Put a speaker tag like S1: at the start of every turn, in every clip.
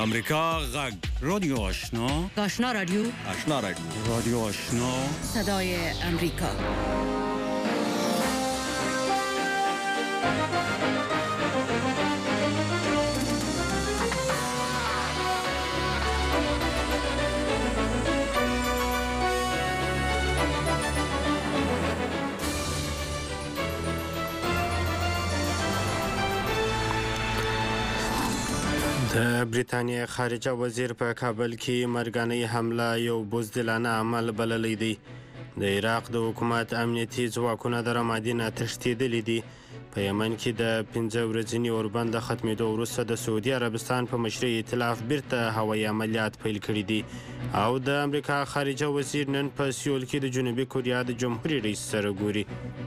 S1: امریکا غږ رادیو آشنا
S2: رادیو
S1: رادیو آشنا
S2: صدای امریکا.
S3: د بریتانیا خارجه وزیر په کابل کې مرګنۍ حمله یو بزدلانه عمل بللی دی. د عراق د حکومت امنیتي ځواکونه د رمادي نه تښتېدلي دي. په یمن کې د 15 ورځني اوربند د ختمېدو وروسته د سعودي عربستان په مشرۍ ائتلاف بیرته هوایي عملیات پیل کړي دي او د امریکا خارجه وزیر نن په سیول کې د جنوبي کوریا د جمهوریت رئیس سره ګوري.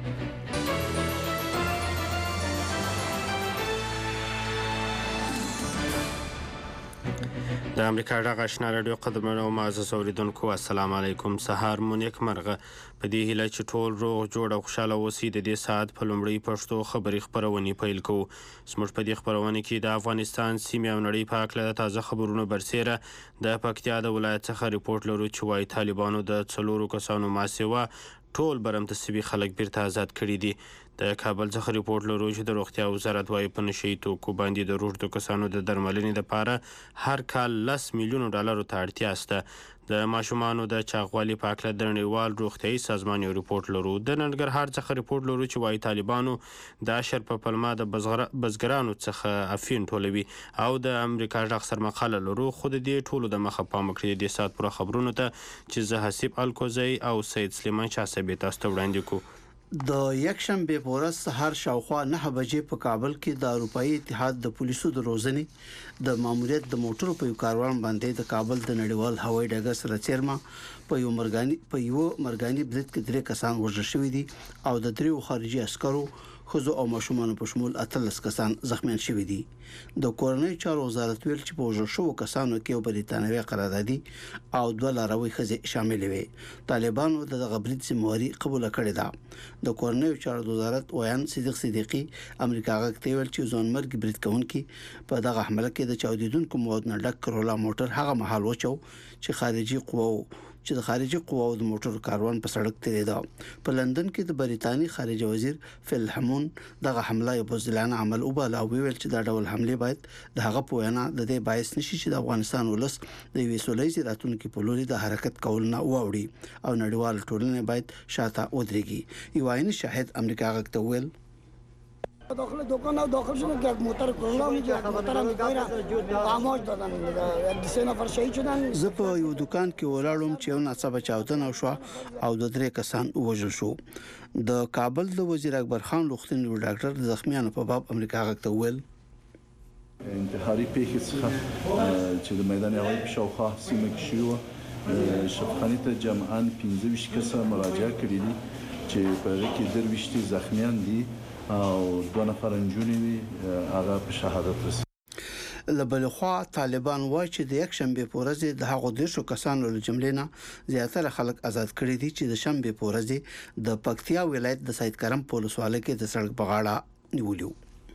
S3: د امریکا غږ آشنا رادیو قدرمنو او معزز اوریدونکو، السلام علیکم. سهار مو نیکمرغه. په دې هیله چې ټول روغ جوړ او خوشحاله اوسئ، د دې ساعت په لومړۍ پښتو خبري خپرونې پیل کوو. زموږ په دې خپرونه کې د افغانستان سیمې او نړۍ په هکله د تازه خبرونو برسیره د پکتیا د ولایت څخه ریپورټ لرو چې وایي طالبانو د 4 کسانو ماسیوه ټول برمتسبي خلک بیرته آزاد کړي دي. د کابل څخه ریپورټ لرو چې د روغتیا وزارت وایي په نشهیي توکو باندې د روږدو کسانو د درملنې لپاره هر کال 10 میلیونو ډالرو ته اړتیا شته. د ماشومانو د چاغوالي په هکله د نړیوال روغتیایي سازمان یو ریپورټ لرو. د ننګرهار څخه ریپورټ لرو چې وایي طالبانو د اشر په پلمه د بزګرانو څخه افین ټولوي او د امریکا غږ سره مقاله لرو. خو د دې ټولو د مخه پام وکړئ د ساعت پوره خبرونو ته چې زه حسیب الکوزی او سید سلیمان شاه صاحب تاسو ته وړاندې کوو.
S4: د یکشنبه په ورځ سهار شاوخوا 9 بجې په کابل کې د اروپאי اتحاد د پولیسو د روزنې د ماموریت د موټرو په یو کاروان باندې د کابل د نړیوال هوایي ډګر سره چیرمه په یو مرګاني برید کې 3 کسان وژل شوي دي او د 3 خارجي عسکرو خزو او ماشومان په شمول 18 کسان زخمیان شوي دي. د کورنۍ چارو وزارت ویل چې په وژل شوو کسانو کې یو بریتانوي قراردادي او 2 لاروي ښځې شامل وي. طالبانو دغه برید ذمہواری قبول کړې ده. د کورنۍ چارو وزارت ویان صدیق صدیقي امریکا غږ ته ویل چې ځانمرګ برید کوونکي په دغه حمله کې د چاودیدونکو مواد نه ډک کرولا موټر هغه مهال وچو چې د خارجي قواو د موټر کاروان په سړک تیریده. په لندن کې د بریتانیې خارجه وزیر فیل هامون دغه حمله یو بزدلانه عمل وباله او ویل چې دا ډول حمله باید د هغه په وینا د دې باعث نشي چې د افغانستان ولس د یوې سولهییزې راتلونکي په لوري د حرکت کول نه واوړي او نړیوال ټولنه باید شاته ودرېږي. یو عیني شاهد امریکا غږ ته ویل
S5: داخل دکان او داخل شدن که موتر کرولا میگه موتر هم غیر آماج دادن 3 نفر شهید شدن.
S4: زه په یو دکان کې ولاړم چې یو ناڅاپه چاودنه وشوه او د 3 کسان وژل شو. د کابل د وزیر اکبر خان لوختنی ډاکټر د زخمیانو په باب امریکا غږ ته ویل
S6: انتحاري پیښې څخه چې د میدان هوایي په شاوخوا سیمه کې شوه شفاخانې ته جمعاً 15 کسه مراجعه کړې دي چې په هغه کې 23 زخمیان دي او 2 نفر نجونې دي هغه په شهادت رسېدلي.
S4: لبلخوا طالبان وایي چې د یکشنبه په ورځ د هغو 10 کسانو له جملې نه زیاتره خلک آزاد کړي دي چې د شنبه په ورځ د پکتیا ولایت د سید کرم په ولسوالۍ کې د سړک په غاړه نیولیو.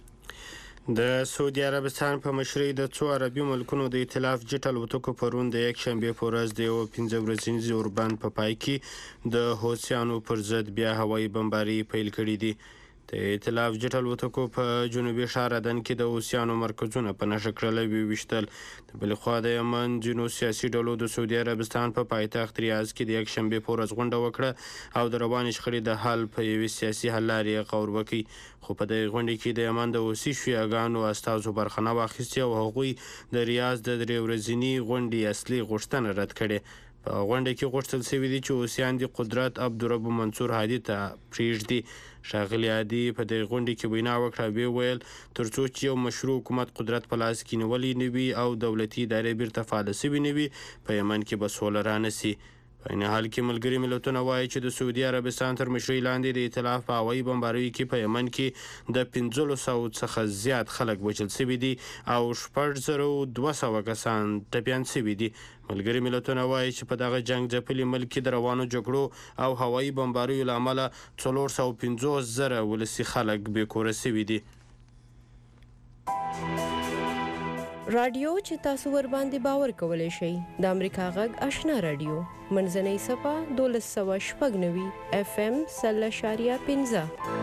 S3: د سعودي عربستان په مشرۍ د 2 عربي ملکونو د ائتلاف جټ الوتکو پرون د یکشنبه په ورځ د 15 ورځني اوربند په پای کې د حوثیانو پر ضد بیا هوایي بمباري پیل کړي دي. د ائتلاف جټ الوتکو په جنوبي ښار عدن کې د حوثیانو مرکزونه په نښه کړل ویشتل. د بلې خوا د یمن ځینو سیاسي ډلو د سعودي عربستان په پایتخت ریاض کې د یکشنبې په ورځ غونډه وکړه او د روانې شخړې د حل په یوې سیاسي حل لارې غور وکړي. خو په دې غونډه کې د یمن د حوثي شیعاګانو استازو برخه نه واخیستې او هغوی د ریاض د 3 ورځني غونډې اصلي غوښتنه رد کړې. په غونډه کې غوښتل شوي دي چې حوثیان د قدرت عبدالرب منصور هادي ته پرېږدي. ښاغلي هادي په دې غونډه کې وینا وکړه ویل ترڅو چې یو مشروع حکومت قدرت په لاس کې نیولی نه وي او دولتي ادارې بیرته فعاله شوي نه وي په یمن کې به سوله رانسي. په این حال کې ملګري ملتونه وایي چې د سعودي عربستان تر مشرۍ لاندې د ائتلاف په هوایي بمباریو کې په یمن کې د 1500 څخه زیات خلک وژل شوي دي او 6200 کسان ټپیان شوي دي. ملګري ملتونه وایي چې په دغه جنگ ځپلي ملک کې د روانو جګړو او هوایي بمباریو له امله 450,000 ولسي خلک بې کوره شوي دي.
S7: رادیو چې تاسو ور باندې باور کولای شئ د امریکا غږ آشنا رادیو منځنۍ صفه 1290 FM 0.15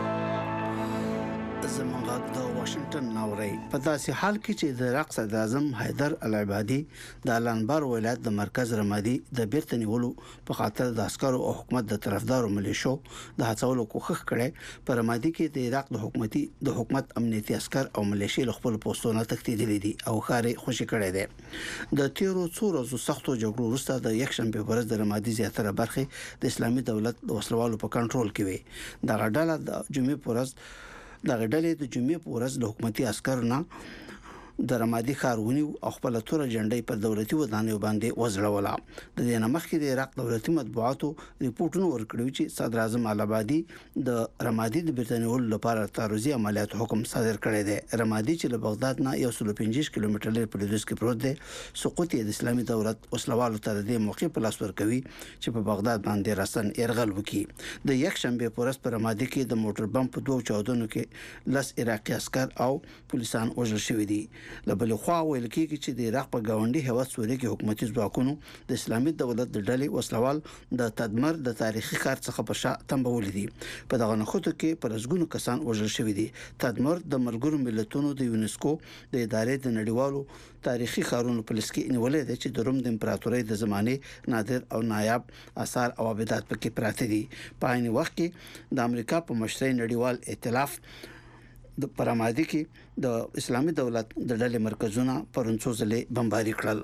S4: زمونږ د واشنگټن ناوړی په داسې حال کې چې د عراق صدر اعظم حیدر العبادي د الانبار ولایت د مرکز رمادي د بیرته نیولو په خاطر د عسکرو او حکومت د طرفدارو ملیشو د هڅولو کوښښ کړي په رمادي کې د عراق د حکومت امنیتي عسكر او ملیشي له خپل پوسټونو تښتېدلي دي او ښاري خوشي کړي دي د تیرو څو ورځو سختو جګړو وروسته د یکشنبه په ورځ د رمادي زیاتره برخې د اسلامي دولت د وسلوالو په کنټرول کې وي د غډاله د جمعې په ورځ د غډلې د جمعې په ورځ د حکومتي عسکرو د رمادي ښار ونیو او خپل تور جنډۍ پر دولتي ودانیو باندې وزړوله د دې نه مخکې د عراق دولتي مطبوعاتو ریپورتونه ورکړي چې صدر اعظم العبادي د رمادي د برتانیول لپاره تعرضي عملیات حکم صادر کړی دی رمادي چې له بغداد نه 150 کیلومتر لري په لویدیځ کې پروت دی سقوط د اسلامي دولت وسلوالو تر دې موقع په لاس ورکوي چې په بغداد باندې رسن يرغل وکړي د یک شنبه پورس په رمادي کې د موټر بم په دوه چاودنو کې لس عراقي عسكر او پولیسان وژل شوي دي لبل خو ویل کېږي چې د عراق په گاونډي هیواد سوري کې حکومتي ځواکونو د اسلامي دولت د ډلې وسلوال د تدمر د تاریخي ښار څخه په شا تنبول دي په دغه نخوته کې پر ازګونو کسان وژل شوي دي تدمر د ملګرو ملتونو د یونسکو د ادارې د نړیوالو تاریخي ښارونو په لسته کې نیولې ده چې د روم د امپراتورۍ د زمانه نادر او نایاب آثار او ابدات پکې پراته دي په عین وخت کې د امریکا په مشرۍ نړیوال ائتلاف د پرمادي کې د اسلامي دولت د ډلې مرکزونه پرونڅو ځلې بمباري کړل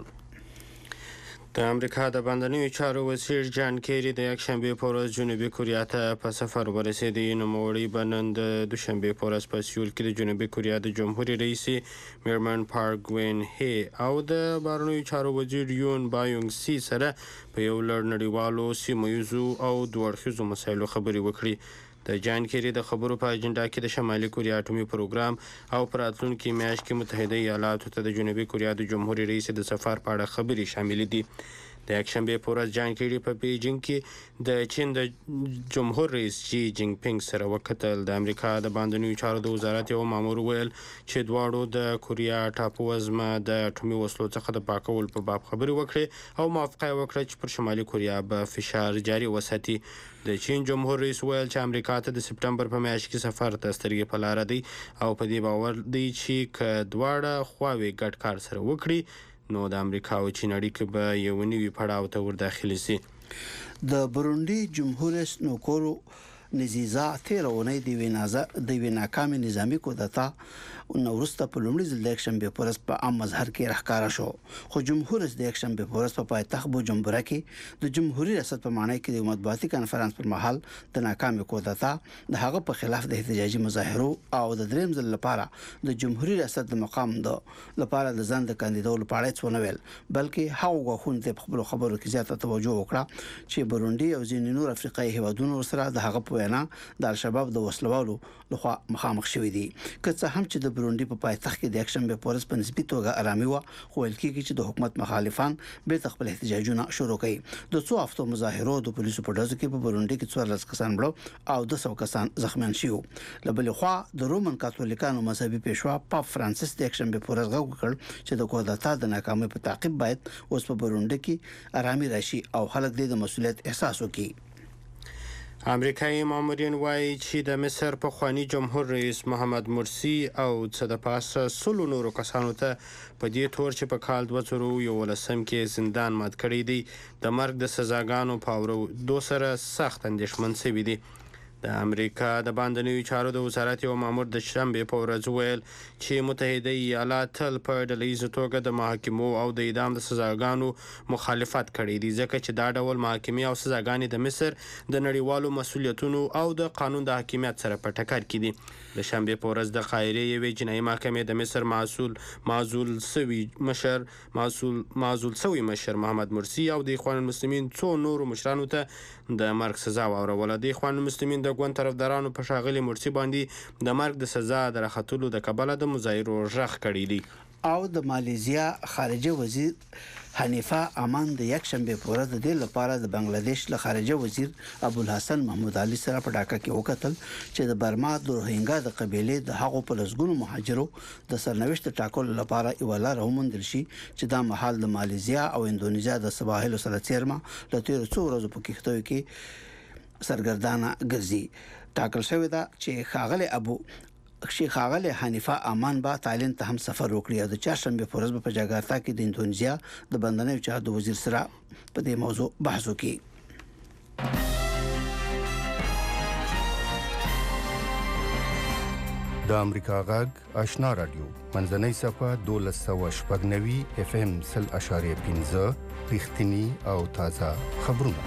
S3: د امریکا د باندنیو چارو وزیر جان کیری د یکشنبه په ورځ جنوبي کوریا ته په سفر ورسېدی نو موري بنن د دوشنبه په ورځ په سیول کې د جنوبي کوریا د جمهوریت رئیس میرمن پارک وین هي او د بهرنیو چارو وزیر یون بایونګ سی سره په یو لړ نړیوالو سیمه‌ییزو او دوړخیزو مسایلو خبرې وکړي د جان کیری د خبرو په اجنډا کې د شمالي کوریا اټومي پروګرام او راتلونکي میاشت کې متحده ایالاتو ته د جنوبي کوریا د جمهوریت رئیس د سفر په اړه خبرې شامل دي د یکشنبه په ورځ جان کیری په بیجینګ کې د چین د جمهور رئیس شي جینګ پینګ سره وکتل د امریکا د باندنیو چارو د وزارت یو مامور ویل چې دواړو د کوریا ټاپو وزمه د اټومي وسلو څخه د پاکول په باب خبرې وکړي او موافقه وکړه چې پر شمالي کوریا به فشار جاري وساتي د چین جمهور رئیس ویل چې امریکا ته د سپټمبر په میاشت کې سفر ته سترګې په لار دی او په دې باور دی چې ک دواړه خواوې ګډ کار سره وکړي نو د امریکا او چین اړیکې به یو نوي پړاو ته ور داخلي شي
S4: د برونډي جمهور رئیس نوکورو نزیزا تیرونه د ناکام نظامی کودتا نو ورسته په لومړي ځل د یکشنبه په ورځ په عام مظهر کې راښکاره شو خو جمهور رئیس د یکشنبه په ورځ په پایتخت بوجمبورا کې د جمهوریت ریاست په معنی کې د مطبوعاتي کانفرنس پر مهال د ناکام کودتا د هغه په خلاف د احتجاجي مظاهرو او د دریم ځل لپاره د جمهوریت ریاست د مقام لپاره د ځان د کاندیدولو په اړه څه ونویل بلکې هغه غوښتنه د خپل خبرو کې زیاته توجه وکړه چې برونډي او ځینې نور افریقایي هیوادونو سره د هغه په وینا د الشباب د وسلوالو لخوا مخامخ شوې دي که څه هم چې د برونډي په پایتخت کې د یکشنبه په ورځ په نسبي توګه آرامي و خو ویل کېږي چې د حکومت مخالفان به خپل احتجاجونه شروع کړي د څو هفتو مظاهرو د پولیسو په ډزو کې په برونډي کې 14 کسان مړه او 200 کسان زخمیان شوي لبل خو د رومن کاتولیکانو مذهبي پیشوا پاپ فرانسیس د یکشنبه په ورځ غوښتل کړ چې د کودتا د ناکامۍ په تعقیب باید اوس په برونډي کې آرامي راشي او خلک د مسؤلیت احساس وکړي
S3: امریکایي مامورین وایي چې د مصر په خوانی جمهور رئیس محمد مرسی او څه د پاسه سلو نورو کسانو ته په دې تور چې په کال 2011 کې زندان مات کړی دی د مرګ د سزاګانو په اورېدو سره سخت اندېښمن شوي دي د امریکا د باندنیو چارو د وزارت یو مامور د شنبه په ورځ ویل چې متحده ایالات تل په ډلهییزه توګه د محاکمو او د اعدام د سزاګانو مخالفت کړی دی ځکه چې دا ډول محاکمې او سزاګانې د مصر د نړیوالو مسؤلیتونو او د قانون د حاکمیت سره په ټکر کې دي د شنبه په ورځ د قاهرې یوې جنایي محکمې د مصر معزول شوي مشر محمد مرسی او د اخوان المسلمین څو نورو مشرانو ته د مرګ سزا واوروله د اخوان المسلمین د ګوند طرفدارانو په ښاغلي مرسي باندې د مرګ د سزا د راختلو د کبله د مظاهرو غږ کړی دی.
S4: او د مالیزیا خارجه وزیر حنیفه امان د یک شنبه په ورځ د دې لپاره د بنگلاديش له خارجه وزیر ابوالحسن محمود علي سره په ډاکا کې وکتل چې د برما د روهینګا د قبيله د هغو په لسګونو مهاجرو د سرنوشت ټاکلو لپاره یو لار وموندل شي چې دا مهال د مالیزیا او اندونیزیا د سواحل سره څیرما د تیر څو ورځې په کېختوي کې سرګردانه ګرځي. ټاکل شوی دا چې ښاغلي حنیفه امان با تایلند ته هم سفر وکړي او د چهارشنبه په ورځ په جاکارتا کې د اندونیزیا د بندنیو چارو د وزیر سره په دې موضوع بحث وکړي.
S8: د امریکا غږ آشنا رادیو منځنۍ صفه 1290 FM 0.5 رښتینی او تازه خبرونه.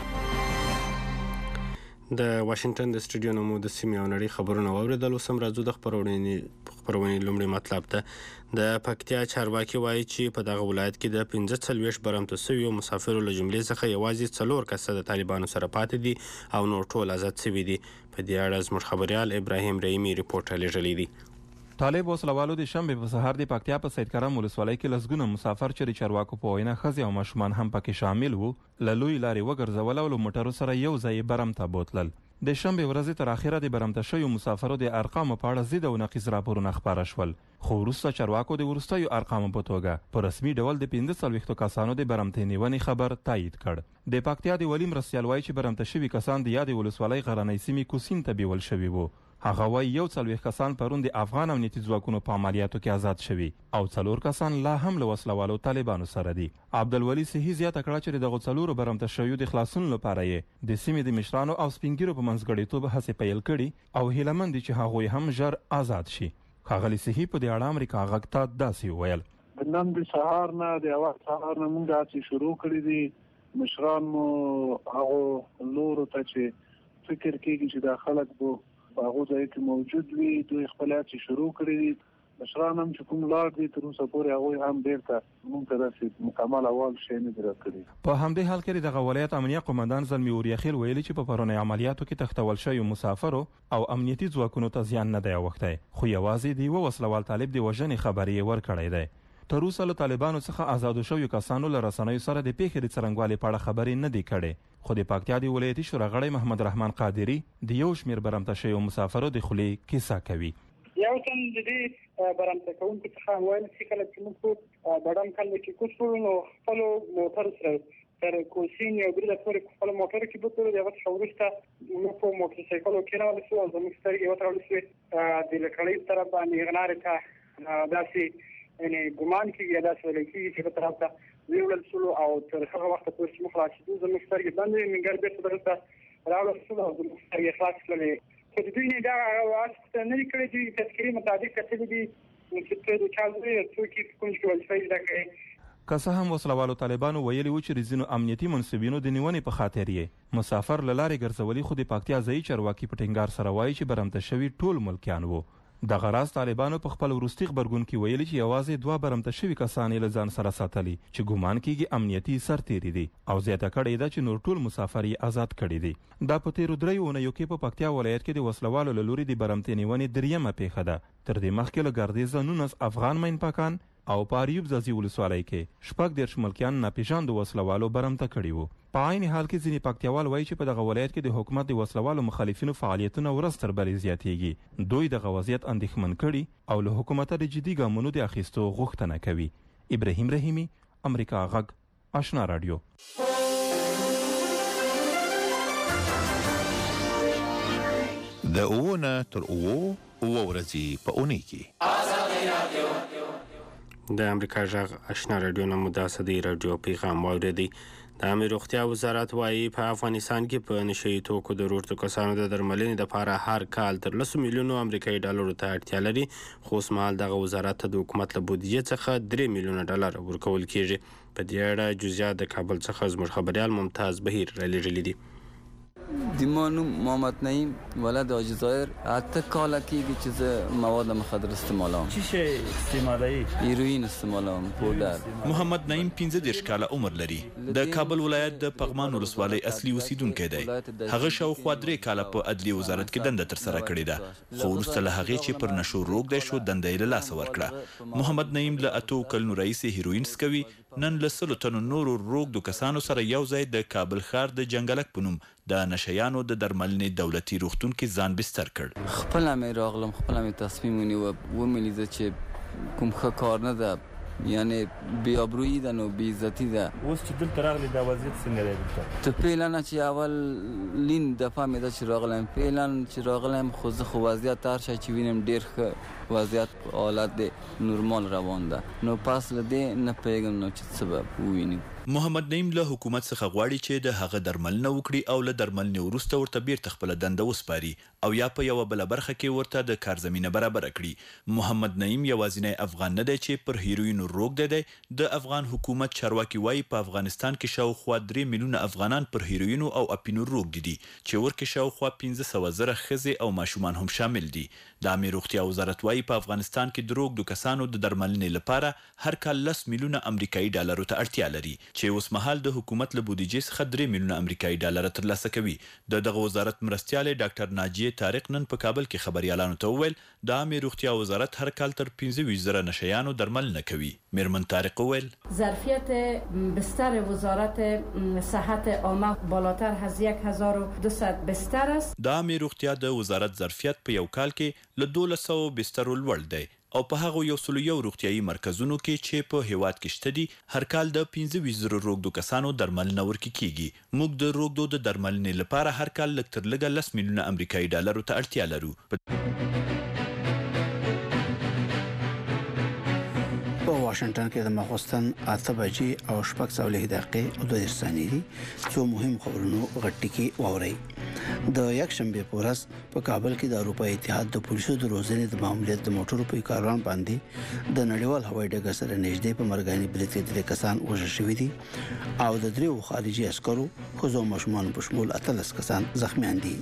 S3: د واشنگټن د سټوډیو نومو د سیمې او نړۍ خبرونه واوریدل. اوس هم راځو د خبرونې لومړی مطلب ته. د پکتیا چارواکي وایي چې په دغه ولایت کې د 45 برمته شویو مسافرو له جملې څخه یوازې 4 کسه د طالبانو سره پاتې دي او نور ټول آزاد شوي دي. په دې اړه زموږ خبريال ابراهیم رحیمي ریپورټ رالیږلی دی.
S9: طالب وسلوالو د شنبه په سهار د پکتیا په سید کرم ولسوالۍ کې لسګونه مسافر چې چارواکو په وینا خزي او ماشومان هم پکې شامل وو له لوی لارې وګرځول او موټرو سره یو ځای برمته بوتلل. د شنبه ورځ تر اخره د برمته شویو مسافرو د ارقامو په اړه زیات او نقیص راپورونه خبره شول. خو وروسته چارواکو د ورستیو ارقامو په توګه په رسمي ډول د 45 کسانو د برمته نیونې خبر تایید کړ. د پکتیا د ولی مرستیال وایي چې برمته شوي کسان د یاد ولسوالۍ غرنۍ سیمې کوسین ته بیول شوي وو. هغه وایي یو 40 کسان پرون د افغان امنیتي ځواکونو په عملیاتو کې آزاد شوي او 4 کسان لا هم له وسلوالو طالبانو سره دي. عبدالولي صحیح زیاته کړه چې دغه 4 برمته شویو د خلاصون لپاره یې د سیمې د مشرانو او سپینګیرو په منځګړیتوب هڅې پیل کړي او هیلمند چې هغوی هم ژر آزاد شي. ښاغلي صحیح په دې اړه امریکا غږ ته داسې وویل:
S6: نن د سهار نه د اول سهار نه موږ هڅې شروع کړې دي. مشران مو هغه لورو ته چې فکر کوي چې دا خلک به هغه ځای کې موجود وي دوی خپل هڅې شروع کړې دي. مشران هم چې کوم لار دي تر اوسه پورې هغوی هم بیرته موږ ته داسې مکمل اول شی نه دي راکړي.
S9: په همدې حال کې دغه ولایت امنیه قومندان زلمي اوریاخیل ویلي چې په پرونی عملیاتو کې تښتول شویو مسافرو او امنیتي ځواکونو ته زیان نه دی اوښتی خو یوازې د یوه وسلوال طالب د وژنې خبر یې ورکړی دی. تر اوسه له طالبانو څخه آزادو شویو کسانو له رسنیو سره د پیښې د څرنګوالي په اړه خبرې نه دي کړې خو د پکتیا د ولایتي شورا غړی محمد رحمان قادری د یو شمیر برمته شویو مسافرو د خولې کیسه کوي.
S10: یو تن د دې برمته کوونکو څخه ویل چې کله چې موږ بډام کله کې کوڅو نو خپل موټر سره تر کوسین یو بل پورې خپل موټر کې بوتل دی وخت شورسته موږ په موټر سایکل کې راوړل شو او زموږ سترګې وترول شو د لکړې طرف باندې غناره ته داسې یعنی ګمان کېږي داسې ویل کېږي چې په طرف ته ویوړل شو او تر هغه وخته پورې چې موږ خلاصېدو زموږ سترګې بندې منګر بېرته دلته راوړل شو او زموږ سترګې خلاص کړلې. خو د دوی نه دا واسطه نه دي کړی دوی تذکرې مطابق کتلي دي چې ته د چا زوی څوک یې کوم چې وظیفه زده کړې.
S9: که څه هم وسلوالو طالبانو ویلي وو چې د ځینو امنیتي منصبینو د نیونې په خاطر یې مسافر له لارې ګرځولي خو د پکتیا ځایي چارواکي په ټینګار سره وایي چې برمته شوي ټول ملکیان وو. دغه راز طالبانو په خپل وروستي خبرګون کې ویلي چې یوازې 2 برمته شوي کسان یې له ځان سره ساتلي چې ګومان کېږي امنیتي سرتیري دي او زیاته کړې ده چې نور ټول مسافر یې آزاد کړي دي. دا په تیرو 3 اونیو کې په پکتیا ولایت کې د وسلوالو له لوري د برمتې نیونې دریمه پیښه ده. تر دې مخکې له ګردیزه 19 افغان مینپاکان او په اریوب ځاځي ولسوالۍ کې 14 ملکیان ناپېژاندو وسلوالو برمته کړي وو. په عین حال کې ځینې پکتیاوال وایي چې په دغه ولایت کې د حکومت د وسلوالو مخالفینو فعالیتونه ورځ تر بلې زیاتېږي. دوی دغه وضعیت اندېښمن کړي او له حکومته د جدي ګامونو د اخیستو غوښتنه کوي. ابراهیم رحیمي، امریکا غږ، آشنا رادیو.
S11: د اوونه تر اوو ورځې په اونۍ کې آزادي رادیو
S3: د امریکا غږ آشنا رادیو نه مو د صدې رادیو پیغام واوریدي. د امیر روغتیا وزارت وایي په افغانستان کې په نشهیي توکو د وروستو کسانو د درملنې لپاره هر کال تر 10 میلیونو امریکایي ډالرو ته اړتیا لري خو اوس مهال دغه وزارت ته د حکومت له بودیجې څخه 3 میلیونه ډالر ورکول کیږي. په دې اړه جزئیات د کابل څخه زموږ خبريال ممتاز بهیر رالیږلي دي.
S12: دیمانو محمد نعیم ولد الجزایر حتی کالا کیږي چې زه مواد مخدر استعمالوم.
S13: چی شی استعمالوي؟
S12: هیروین استعمالوم، پودر.
S14: محمد نعیم 15 کاله عمر لري. د کابل ولایت د پغمان ولسوالۍ اصلي اوسیدونکی دی. هغه شاوخوا 3 کاله په عدلیه وزارت کې دنده ترسره کړې ده. خو وروسته له هغې چې پر نشو روږدی شو دنده یې له لاسه ورکړه. محمد نعیم له 8 کلونو راهیسې هیروین څکوي. نن له 100 تنو نورو روږدو کسانو سره یو ځای د کابل ښار د جنګلک په نوم د نشهیانو د درملنې دولتي روغتون کې ځان بستر کړ.
S12: خپله مې راغلم، خپله مې تصمیم ونیوه، ومې لیده چې کوم ښه کار نه ده، یعنی بی آبرویی ده نو بی عزتی ده.
S13: اوس چې دلته راغلی دا وضعیت څنګه دی دلته؟
S12: ته فعلا چې اول لین دفعه مې ده چې راغلم، فعلا چې راغلم خو زه خو وضعیت هر شی چې وینم ډېر ښه وضعیت حالت دی، نورمال روان ده. نو پس له دې نه پوهېږم نو چې څه به ووینو.
S14: محمد نعیم له حکومت څخه غواړي چې د هغه درملنه وکړي او له درملنې وروسته ورته بیرته خپله دنده وسپاري او یا په یوه بله برخه کې ورته د کار زمینه برابره کړي. محمد نعیم یوازینی افغان نه دی چې پر هیروینو روږدی دی. د افغان حکومت چارواکي وایي په افغانستان کې شاوخوا 3 میلیونه افغانان پر هیروینو او اپینو روږدي دي چې ورکې شاوخوا 15,000 ښځې او ماشومان هم شامل دي. د عامې روغتیا وزارت وایي په افغانستان کې د روږدو کسانو د درملنې لپاره هر کال 10 میلیونه امریکایي ډالرو ته اړتیا لري چې اوس مهال د حکومت له بودیجې څخه 3 میلیونه امریکایي ډالر ترلاسه کوي. د دغه وزارت مرستیالی ډاکټر ناجیه طارق نن په کابل کې خبریالانو ته وویل د عامې روغتیا وزارت هر کال تر 25,000 نشهیانو درملنه کوي. میرمن طارق وویل
S15: ظرفیت بستر وزارت صحت عامه بالاتر از 1200 بستر است.
S14: د عامې روغتیا د وزارت ظرفیت په یو کال کې له 1200 بسترو لوړ دی او په هغه 101 روغتیايي مرکزونو کې چې په هیواد کې شته دي هر کال د 15,000 روږدو کسانو درملنه ورکړل کیږي. موږ د روږدو د درملنې لپاره هر کال لږ تر لږه 10 میلیونه امریکایي ډالرو ته اړتیا لرو.
S4: په واشنگټن کې د ماخوستن 8 بجې او 6 دقیقې او 2 ثانیې دي. څو مهم خبرونو غټ کې واوري. د یکشنبه په ورځ په کابل کې د اروپا اتحاد د پولیسو د روزنې د ماموریت د موټرو په کاروان باندې د نړیوال هوایي ډګر سره نږدې په مرګاني برید کې 3 کسان وژل شوي دي او د 3 خارجي عسکرو ښځو او ماشومانو په شمول 18 کسان زخمیان دي.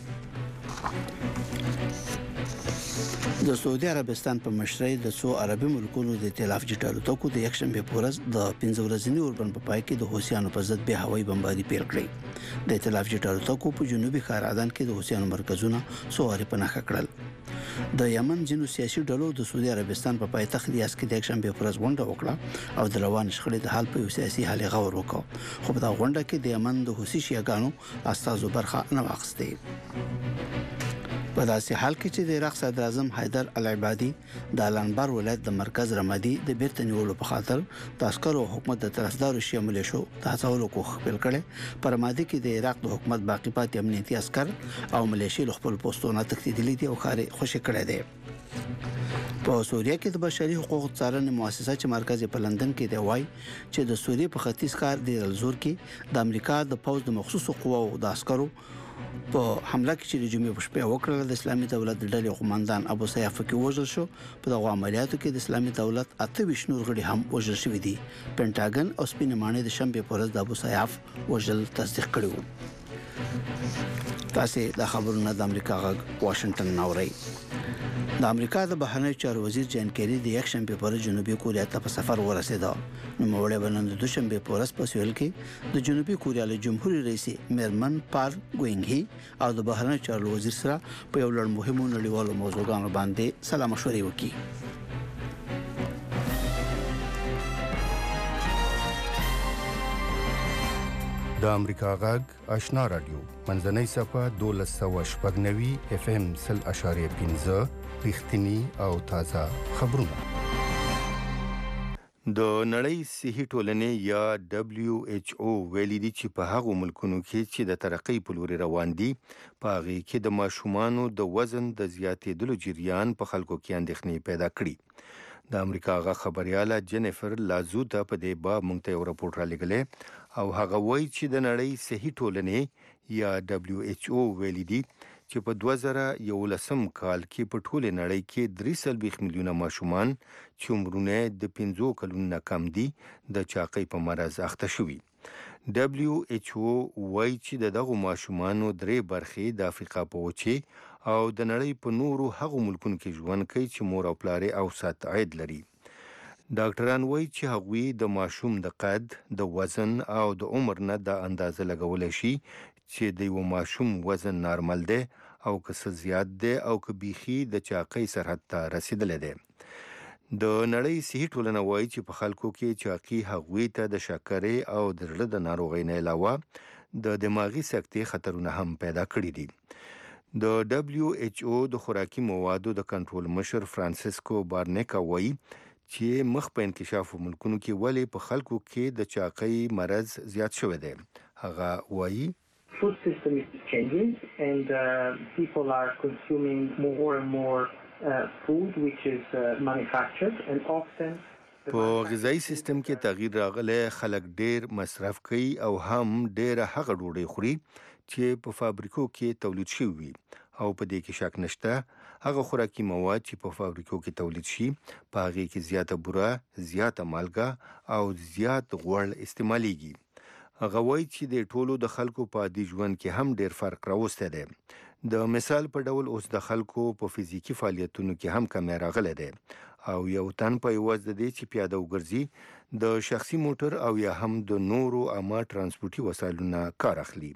S4: د سعودي عربستان په مشرۍ د څو عربي ملکونو د ائتلاف جټ الوتکو د یکشنبه په ورځ د 15 ورځني اوربند په پای کې د حوثیانو پر ضد به هوایي بمباري پیل کړې. د ائتلاف جټ الوتکو په جنوبي ښار عدن کې د حوثیانو مرکزونه سواري پناه کړل. د یمن جنو سیاسي ډلو د سعودي عربستان په پایتخت ریاض کې د یکشنبه په ورځ غونډه وکړه او د روان شخړې د حل په یو سیاسي حل غور وکړ. خو په دا غونډه کې د یمن د حوثي شیعاګانو استازو برخه نه واخیسته. په داسې حال کې چې د عراق صدر اعظم حیدر العبادي د الانبار ولایت د مرکز رمادي د بیرته نیولو په خاطر د عسکرو حکومت د طرفدارو شیعه ملیشو د هڅولو کوښښ پیل کړي. په رمادي کې د عراق د حکومت باقی پاتې امنیتي عسکر او ملیشي له خپل پوسټونو تښتېدلي دي او ښار خوشي کړی دی. په سوریه کې د بشري حقوقو څارنې مؤسسه چې مرکز په لندن کې دی وایي چې د سوریې په ختیځ ښار د الزور کې د امریکا د پوځ د مخصوصو قواو د عسکرو په حمله کې چې د جمعې په شپه وکړه د اسلامي دولت د ډلې قوماندان ابو سیاف کې وژل شو. په دغه عملیاتو کې د اسلامي دولت 28 نور غړي هم وژل شوي دي. پینټاګن او سپینې ماڼۍ د شنبه په ورځ د ابو سیاف وژل تصدیق کړي وو. تاسو د خبرونو د امریکا غږ واشنگټن ناوړی. د امریکا د بهرنیو چارو وزیر جان کیری د یکشنبه په ورځ جنوبي کوریا ته په سفر ورسېد. نوموړی به نن د دوشنبه په ورځ په سیول کې د جنوبي کوریا له جمهوریت رئیس میرمن پار ګوینګ او د بهرنیو چارو وزیر سره په یو لړ مهمو نړیوالو موضوعاتو باندې سلا مشورې وکړي.
S8: د امریکا غږ آشنا رادیو منځنۍ صفه 1290 FM 0.15 رښتینی او تازه خبرونه. د نړۍ صحي ټولنې یا WHO ویلي دي چې په هغو ملکونو کې چې د ترقۍ په لور روان دي په هغه کې د ماشومانو د وزن د زیاتېدلو جریان په خلکو کې اندېښنې پیدا کړي. د امریکا غږ خبرياله جینیفر لازوتا په دې باب موږ ته یو راپورټ را لګلې او هغه وایي چې د نړۍ صحي ټولنې یا WHO ویلي دي چې په 2011 کال کې په ټوله نړۍ کې 3 میلیونه ماشومان چې عمرونه د 15 کلونو کم دي د چاقۍ په مرز اخته شوي. WHO وایي چې دغه ماشومانو 3 برخې د افریقا په وچې او د نړۍ په نورو هغو ملکونو کې ژوند کوي چې مور او پلار اوسط عاید لري. ډاکټران وایي چې هغوی د ماشوم د قد، د وزن او د عمر نه د اندازه لګولی شي چې د یو ماشوم وزن نارمل دی او که څه زیات دی او که بیخي د چاقۍ سرحد ته رسیدلی دی. د نړۍ صحي ټولنه وایي چې په خلکو کې چاقي هغوی ته د شکرې او د زړه د ناروغۍ نه علاوه د دماغي سکتې خطرونه هم پیدا کړي دي. د WHO د خوراکي موادو د کنټرول مشر فرانسیسکو بارنیکا وایي چې مخ په انکشافو ملکونو کې ولې په خلکو کې د چاقۍ مرض زیات شوی دی. هغه وایي
S16: food system is changing and people are consuming more and more food which is manufactured and often
S8: په غذایی سیستم کې تغییر راغلی، خلک ډیر مصرف کوي او هم ډیره هغه ډوډۍ خوري چې په فابریکو کې تولید شوی وي او په دې کې شک نشته هغه خوراکي مواد چې په فابریکو کې تولید شي په هغې کې زیاته بوره، زیاته مالګه او زیات غوړ استعمالیږي. هغه وایي چې د ټولو د خلکو په عادي ژوند کې هم ډیر فرق راوستی دی. د مثال په ډول اوس د خلکو په فزیکي فعالیتونو کې هم کمی راغلی دی او یو تن په عوض د دې چې پیاده وګرځي د شخصي موټر او یا هم د نورو عامه ترانسپورتي وسایلو نه کار اخلي.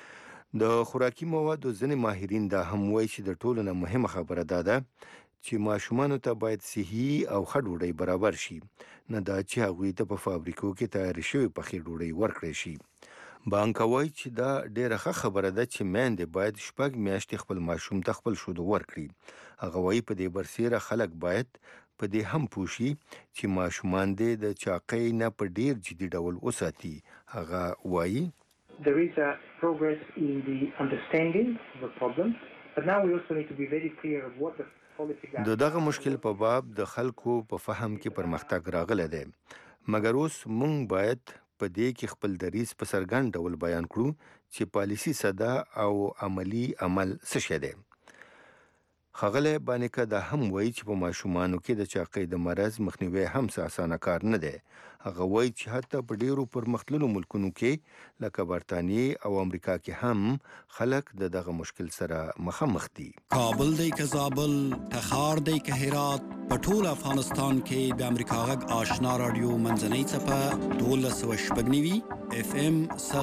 S8: د خوراکي موادو ځینې ماهرین دا هم وایي چې د ټولو نه مهمه خبره دا ده چې ماشومانو ته باید صحي او ښه ډوډۍ برابر شي، نه دا چې هغوی ته په فابریکو کې تیارې شوې پخې ډوډۍ ورکړی شي. بانکا وایي چې دا ډیره ښه خبره ده چې میندې باید 6 میاشتې خپل ماشوم ته خپل شودو ورکړي. هغه وایي په دې برسیره خلک باید په دې هم پوه شي چې ماشومان دې د چاقۍ نه په ډیر جدي ډول وساتي. هغه وایي
S16: there is a progress in the understanding of the problem, but now we also need to be very clear of what the
S8: د دغه مشکل په باب د خلکو په فهم کې پرمختګ راغلی دی، مګر اوس موږ باید په دې کې خپل دریځ په څرګند ډول بیان کړو چې پالیسي ساده او عملی عمل څه شی دی. ښاغلی بانیکا دا هم وایي چې په ماشومانو کې د چاقۍ د مرض مخنیوی هم څه اسانه کار نه دی. هغه وایي چې حتی په ډیرو پرمختللو ملکونو کې لکه برطانیې او امریکا کې هم خلک د دغه مشکل سره مخامخ دي.
S1: کابل دی که زابل، تخار دی که هرات، په ټول افغانستان کې د امریکا غږ آشنا رادیو منځنۍ څپه 1290 FM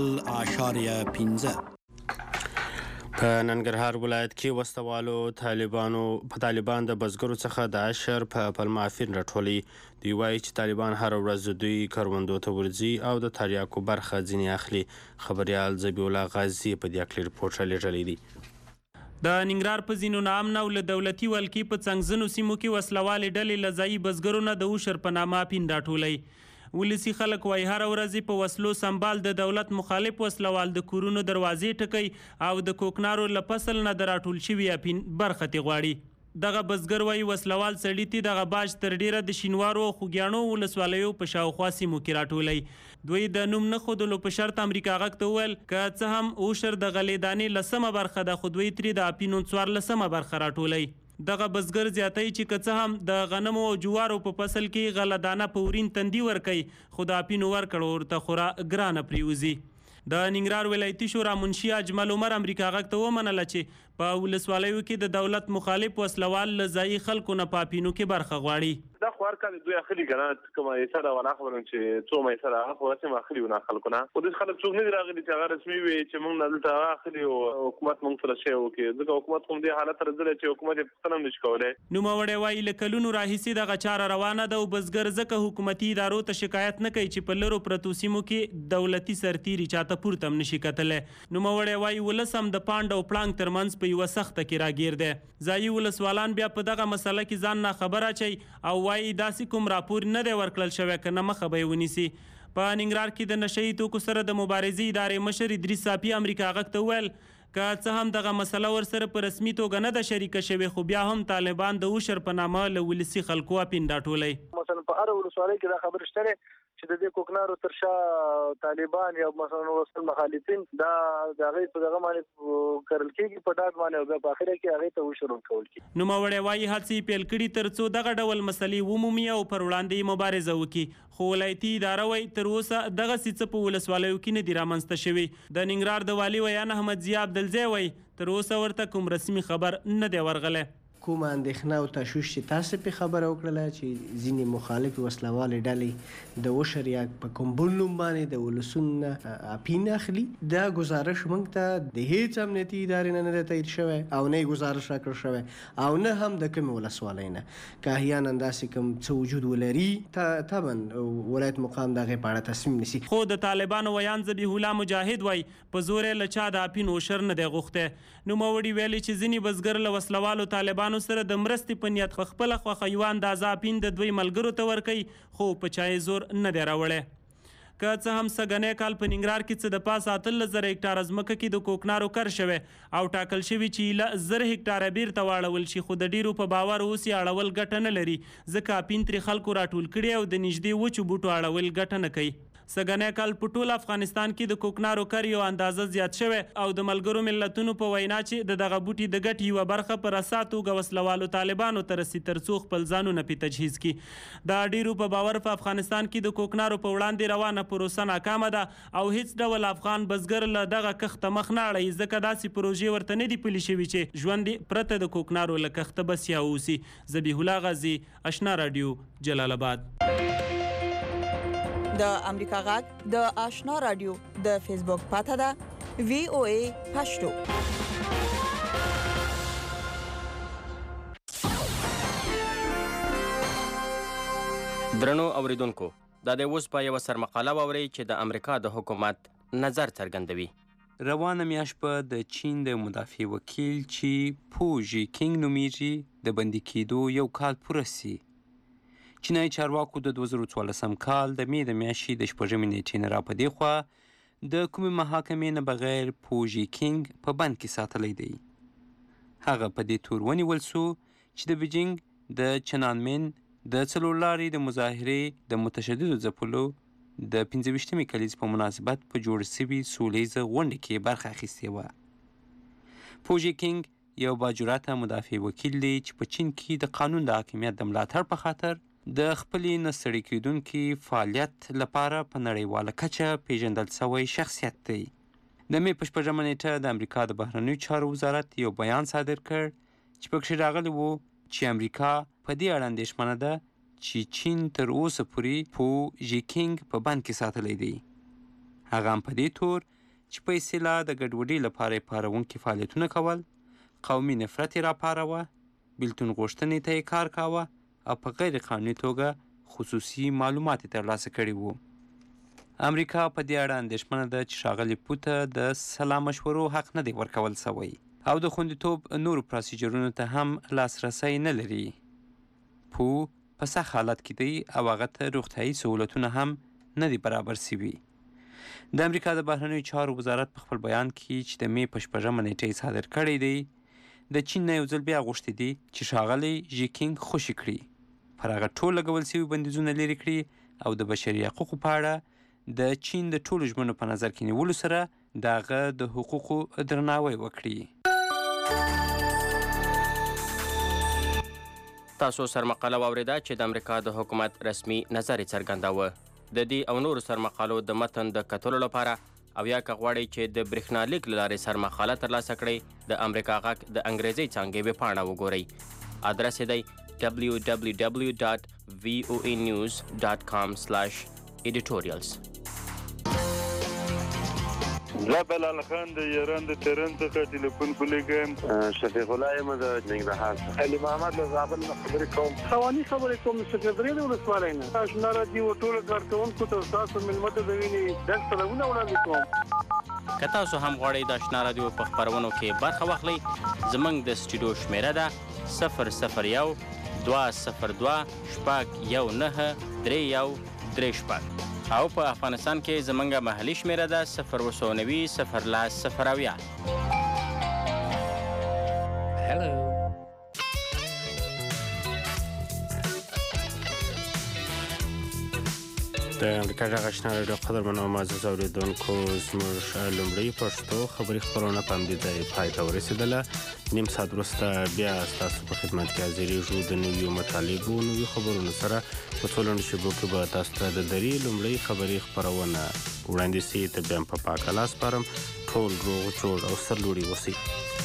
S1: 0.15.
S3: په ننګرهار ولایت کې وسوالو طالبان د بزګرو څخه د اشر په پلمه افین راټولي. دوی وایي چې طالبان هر ورځ دوی کروندو ته ورځي او د تریاکو برخه ځینې اخلي. خبریال ذبیح الله غازي په دې اړه رپورټ رالیږلی دی.
S17: د ننګرهار په ځینو ناامنه او له دولتي ولکې په څنګزنو سیمو کې وسلوالې ډلې له ځایي بزګرو نه د اوشر په نامه افین راټولوي. ولسي خلک وایي هر ورځ په وسلو سنبال د دولت مخالف وسلوال د کورونو دروازې ټکوي او د کوکنارو له فصل نه د راټول شوي افین برخه ترې غواړي. دغه بزګر وایي وسلوال سړي ته دغه باج تر ډیره د شینوارو او خوږیاڼو ولسوالیو په شاوخوا سیمو کې راټولوي. دوی د نوم نه ښودلو په شرط امریکا غږ ته وویل که څه هم اوشر د غلې دانې 10مه برخه ده، خو دوی ترې د افینو 14مه برخه راټولوي. دغه بزګر زیاتوي چې که څه هم د غنمو او جوارو په فصل کې غله دانه په ورین تندي ورکوي، خو د اپینو ورکړو ورته خورا ګرانه پریوزي. د ننګرهار ولایتي شورا منشي اجمل عمر امریکا غږ ته ومنله چې په ولسوالیو کې د دولت مخالف وسلوال له ځایي خلکو نه په اپینو کې برخه غواړي.
S18: دا خو هر کال دوی اخلي که نه، کومه ایسه ده ونه خبرم چې څو میسه ده، هغه خو هسې اخلي و نه خلکو نه. خو داسې خلک څوک نه دي راغلي چې هغه رسمي وي چې موږ نه دلته هغه اخلي او حکومت موږ سره شی وکړي، ځکه حکومت خو دې حالت ته رسېدلی چې حکومت یې پوښتنه هم نشي کولی.
S17: نوموړی وایي له کلونو راهیسې دغه چاره روانه ده او بزګر ځکه حکومتي ادارو ته شکایت نه کوي چې په لرو پرتو سیمو کې دولتي سرتیري چاته پورته هم نشي کتلی. نوموړی وایي ولس هم د پانډ او پړانګ ترمنځ په یوه سخته کې راګیر دی. ځایي ولسوالان بیا په دغه مسله کې ځان ناخبره اچوي او وایي داسې کوم راپور نه دی ورکړل شوی که نه مخه به یې ونیسي. په ننګرهار کې د نشه یي توکو سره د مبارزې ادارې مشر ادریس صافي امریکا غږ ته وویل که څه هم دغه مسله ورسره په رسمي توګه نه ده شریکه شوې، خو بیا هم طالبان د اوشر په نامه له ولسي خلکو اپین راټولوي.
S19: مثلا په هره ولسوالۍ کې دا خبره شته چې د دې کوکنارو تر شا طالبان یا مثلا وسل مخالفین دا هغه په دغه باندې کړل کېږي په ډاډ باندې او په اخر کې هغه ته وشرون کول کېږي.
S17: نو موري وايي هڅې پیل کړي ترڅو دغه ډول مسلې ومومي او پر وړاندې مبارزه وکړي. خو ولایتي اداره وایي تر اوسه دغه څه په ولسوالیو کې نه دي رامنځته شوي. د ننګرهار د والي ویان احمد ضیا عبدالزی وایي تر اوسه ورته کوم رسمي خبر نه دی ورغلی.
S20: کومه اندېښنه او تشویش چې تاسو په خبره وکړله چې ځینې مخالف وسلوالې ډلې د وشر یا په کوم بل نوم باندې د ولسون اپین اخلي، دا گزارش موږ ته د هیڅ امنیتي ادارې نه تایید شوی او نه گزارش راکړل شوی او نه هم د کوم ولسوالۍ نه. که احیانا داسې کوم څه وجود ولري طبعا ولایت مقام دغه په اړه تصمیم نیسي.
S17: خو د طالبانو ویان ذبیح الله مجاهد وایي په زور له چا د اپین وشر نه دی غوښتی. نوموړي ویلي چې ځینې بزګر له وسلوالو طالبانو سره د مرستې په نیت خپله خوښه یوه اندازه اپین د دوی ملګرو ته ورکوي، خو په چا یې زور نه دی راوړی. که څه هم سږنی کال په ننګرهار کې څه د پاسه 18,000 هکټاره ځمکه کې د کوکنارو کر شوی او ټاکل شوي چې 1,000 هکټاره بیرته واړول شي، خو د ډیرو په باور اوس یې اړول ګټه نه لري، ځکه اپین ترې خلکو راټول کړي او د نږدې وچو بوټو اړول ګټه نه کوي. سږنی کال په ټول افغانستان کې د کوکنارو کر یو اندازه زیات شوی او د ملګرو ملتونو په وینا چې د دغه بوټي د ګټې یوه برخه په رسا توګه وسلوالو طالبانو ته رسي ترڅو خپل ځانونه پې تجهیز کړي. د ډیرو په باور په افغانستان کې د کوکنارو په وړاندې روانه پروسه ناکامه ده او هیڅ ډول افغان بزګر له دغه کښته مخ نه اړوي، ځکه داسې پروژې ورته نه دي پلي شوي چې ژوند پرته د کوکنارو له کښته بسیا اوسي. ذبیح الله غازي، آشنا راډیو، جلال آباد.
S21: د امریکا غږ د آشنا رادیو د فیسبوک پاته ده VOA پښتو.
S22: درنو اوریدونکو، دا د اوس په یو سرمقاله ووري چې د امریکا د حکومت نظر څرګندوي.
S23: روانه میاشت په د چین د مدافع وکیل چې پو ژیکینګ نومیږي د بندي کېدو یو کال پوره سي. چینایي چارواکو د 2014 کال د مې د میاشتې د 6 نیټې نه راپدې خوا د کومې محاکمې نه بغیر پو ژیکینګ په بند کې ساتلی دی. هغه په دې تور ونیول سو چې د بیجینګ د چنانمن د څلور لارې د مظاهرې د متشددو ځپلو د 25مې کلیز په مناسبت په جوړ سوي سولیزه غونډې کې برخه اخیستې وه. پو ژیکینګ یو باجراته مدافع وکیل دی چې په چین کې د قانون د حاکمیت د ملاتړ په خاطر د خپلې نه ستړي کېدونکي فعالیت لپاره په نړیواله کچه پیژندل شوی شخصیت دی. د مې په 6 نیټه د امریکا د بهرنیو چارو وزارت یو بیان صادر کړ چې پکې راغلی و چې امریکا په دې اړه اندېښمنه ده چې چین تر اوسه پورې پو ژیکینګ په بند کې ساتلی دی. هغه هم په دې تور چې په اصطلاح د ګډوډۍ لپاره یې پارونکي فعالیتونه کول، قومي نفرت یې راپاروه، بیلتون غوښتنې ته یې کار کاوه او په غیر قانوني توګه خصوصي معلومات ترلاسه کړي وو. امریکا په دې اړه اندېښمنه ده چې ښاغلي پو ته د سلا مشورو حق نه دی ورکول شوی او د خوندیتوب نورو پروسیجرونو ته هم لاسرسی نه لري. پو په سخت حالت کې دی او هغه ته روغتیایي سهولتونه هم نه دي برابر سوي. د امریکا د بهرنیو چارو وزارت په خپل بیان کې چې د مې په 6 نیټه صادر کړی دی د چین نه یو ځل بیا غوښتي دي چې ښاغلی ژیکینګ خوشي کړي، پر هغه ټول لګول شوي بندیزونه لرې کړي او د بشري حقوقو په اړه د چین د ټولو ژمنو په نظر کې نیولو سره د هغه د حقوقو درناوی وکړي.
S22: تاسو سرمقاله واوریده چې د امریکا د حکومت رسمي نظر یې څرګنداوه. د دې او نورو سرمقالو د متن د کتلو لپاره او یا که غواړئ چې د برېښنالیک له لارې سرمقاله ترلاسه کړئ د امریکا غږ د انګریزۍ څانګې ویبپاڼه وګورئ. ادرس یې دی www.voanews.com/editorials.
S24: زه بلال خان د ایران د تهران څخه ټلیفون کولیږم.
S25: شفیق الله یم د ننګرهار څخه. علي محمد له زابل نه خبرې کوم.
S19: خواني خبرې کوم سکرټري د ولسوالۍ نه. آشنا راډیو ټول کارکونکو ته تاسو ملمت د ویني د سلامونه وړاندې کوم.
S22: که تاسو هم غواړئ د آشنا راډیو په خپرونو کې برخه واخلئ، زموږ د سټوډیو شمیره ده 001-202-619-3136 او په افغانستان کې زموږ محلي شمیره ده 090-010-0.
S3: د امریکا غږ آشنا رادیو قدرمنو او معزز اوریدونکو زموږ لومړی پښتو خبري خبرونه په همدې ځای پای ته ورسېدله. نیم ساعت وروسته بیا ستاسو په خدمت کې حاضرېږو د نویو مطالبو نویو خبرونو سره. په څو لنډو شېبو کې به تاسو ته د درې لومړۍ خبري خپرونه وړاندې سي. ته بیا په پاکه لاس سپارم. ټول روغ جوړ او سرلوړي اوسئ.